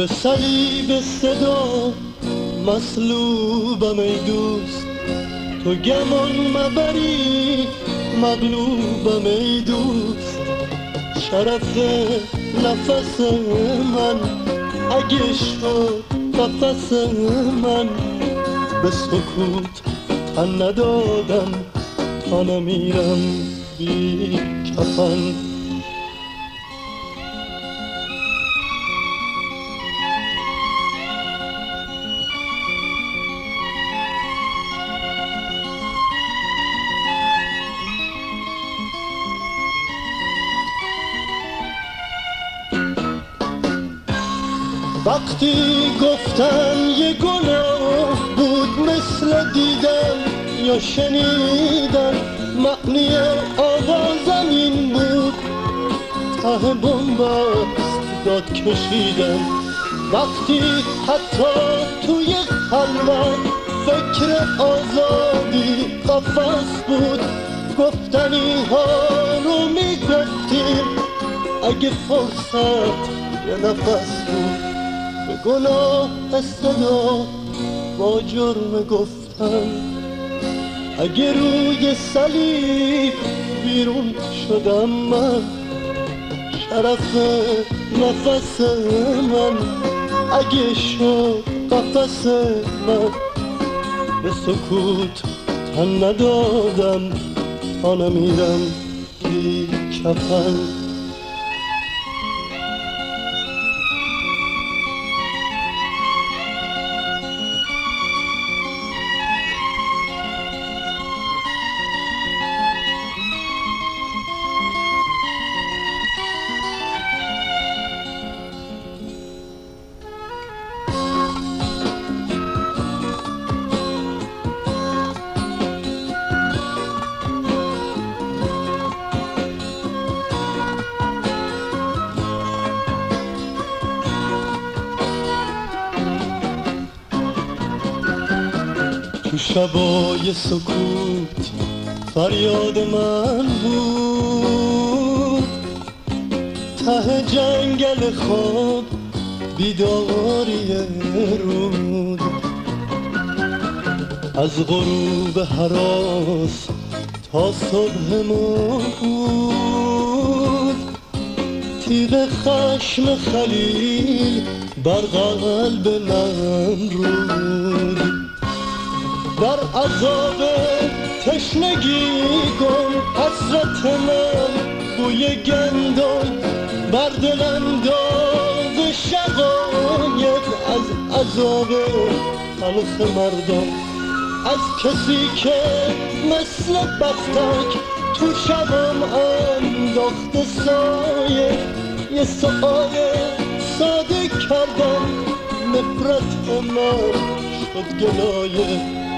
به صلیب صدا مصلوبم ای دوست، تو گمان مبری مغلوبم ای دوست. شرف نفس من اگه شد قفس من، به سکوت تن ندادم تا نمیرم بی کفن. وقتی گفتن یه گناه بود مثل دیدن یا شنیدن، معنی آوازم این بود ته بنبست داد کشیدن. وقتی حتی توی خلوت فکر آزادی قفس بود، گفتنی ها رو میگفتیم اگه فرصت یه نفس بود. به گناه صدا با جرم گفتن، اگه روی صلیب بیرون شدم من، شرف نفس من اگه شد قفس من، به سکوت تن ندادم تا نمیرم بی کفن. تو شبای سکوت فریاد من بود، ته جنگل خواب بیداری رود. از غروب هراس تا صبح بود، تیغ خشم خلیل بر قلب من رود. در عذاب تشنگی گم حسرت من بوی گندم، بر دلم داغ شقایق از عذاب تلخ مردم. از کسی که مثل بختک تو شبم انداخته سایه، یه سؤال ساده کردم نفرت من شد گلایه.